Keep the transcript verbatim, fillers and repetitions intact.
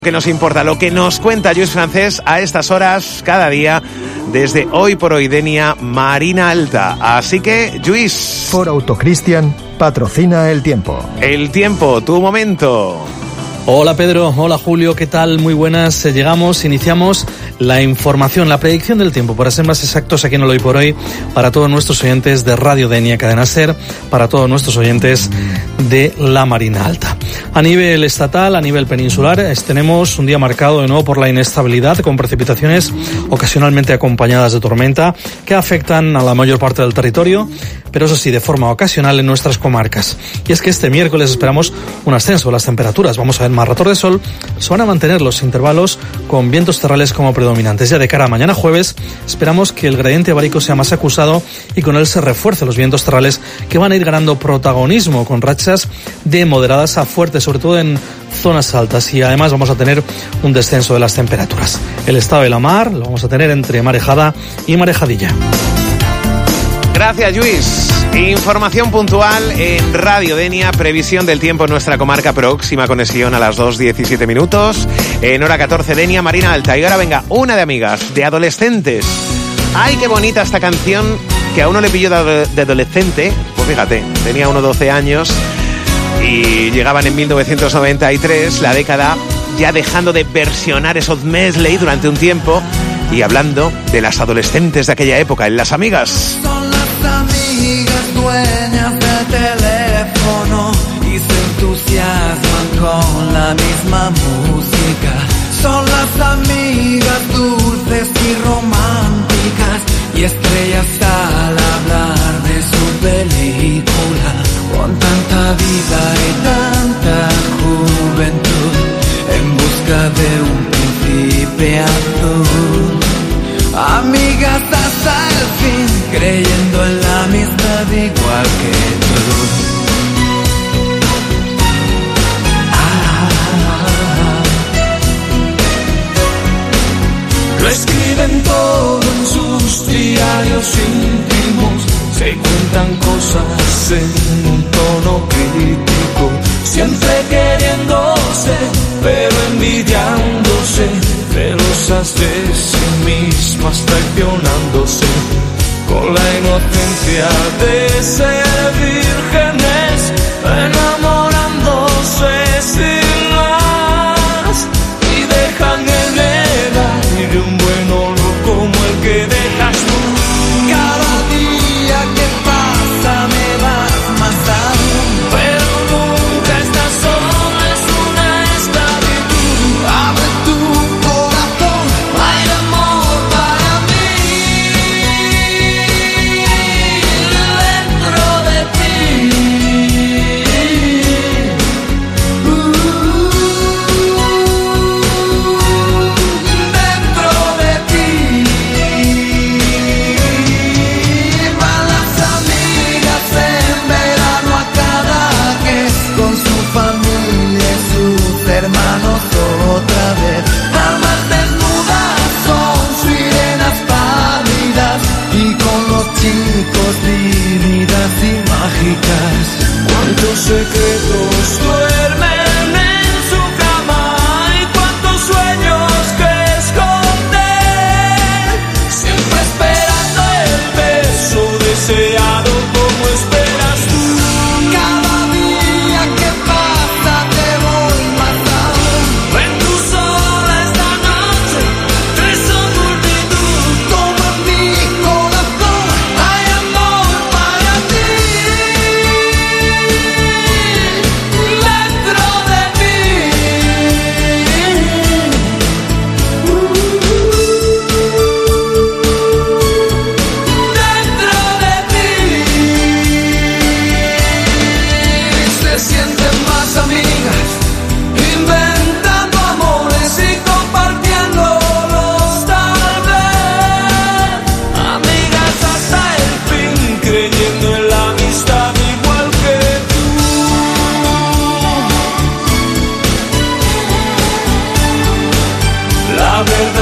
Que nos importa, lo que nos cuenta Lluís Francés a estas horas, cada día, desde Hoy por Hoy Denia, Marina Alta. Así que, Lluís. Ford Autocristian patrocina el tiempo. El tiempo, tu momento. Hola Pedro, hola Julio, ¿qué tal? Muy buenas, llegamos, iniciamos la información, la predicción del tiempo, para ser más exactos aquí en el Hoy por Hoy, para todos nuestros oyentes de Radio Denia Cadena Ser, para todos nuestros oyentes de la Marina Alta. A nivel estatal, a nivel peninsular, tenemos un día marcado de nuevo por la inestabilidad, con precipitaciones ocasionalmente acompañadas de tormenta, que afectan a la mayor parte del territorio, pero eso sí, de forma ocasional en nuestras comarcas. Y es que este miércoles esperamos un ascenso de las temperaturas, vamos a ver más ratos de sol, se van a mantener los intervalos con vientos terrales como predominantes. Ya de cara a mañana jueves, esperamos que el gradiente abárico sea más acusado y con él se refuercen los vientos terrales, que van a ir ganando protagonismo con rachas de moderadas a fuertes, sobre todo en zonas altas, y además vamos a tener un descenso de las temperaturas. El estado de la mar lo vamos a tener entre marejada y marejadilla. Gracias, Lluís. Información puntual en Radio Denia, previsión del tiempo en nuestra comarca, próxima conexión a las dos diecisiete minutos, en hora catorce Denia, Marina Alta. Y ahora venga, una de amigas, de adolescentes. ¡Ay, qué bonita esta canción! Que a uno le pilló de, de adolescente, pues fíjate, tenía uno doce años y llegaban en mil novecientos noventa y tres, la década, ya dejando de versionar esos medley durante un tiempo y hablando de las adolescentes de aquella época en Las Amigas. Amigas dueñas de teléfono y se entusiasman con la misma música. Son las amigas dulces y románticas y estrellas al hablar de su película. Con tanta vida y tanta juventud, en busca de un príncipe azul. Amigas hasta el fin, creyendo en la amistad igual que tú. Ah, lo escriben todo en sus diarios íntimos, se cuentan cosas en un tono crítico, siempre queriéndose, pero envidiándose, celosas de sí mismas, traicionándose, con la inocencia de ser vírgenes, enamorándose sin más, y dejan en el aire un buen olor como el que dejas tú. Cada día que pasa me das más aún, pero nunca estás sola, es una esclavitud. Abre tu corazón, hay amor para mí, dentro de ti. Uh, dentro de ti. Van las amigas en verano a Cadaqués con su familia y sus hermanos otra vez. Almas desnudas son sirenas pálidas y con los chicos vívidas y mágicas. Cuántos secretos duermen en su cama y cuántos sueños que esconder, siempre esperando el beso deseado como esperas tú. Cada día que pasa te voy matando, ven tú sola esta noche, tres son multitud, como en mi corazón hay amor para ti, dentro de ti. Uh, dentro de ti. Se sienten más amigas, inventando amores y compartiéndolos tal vez. Amigas hasta el fin, creyendo en la amistad igual que tú. La verdad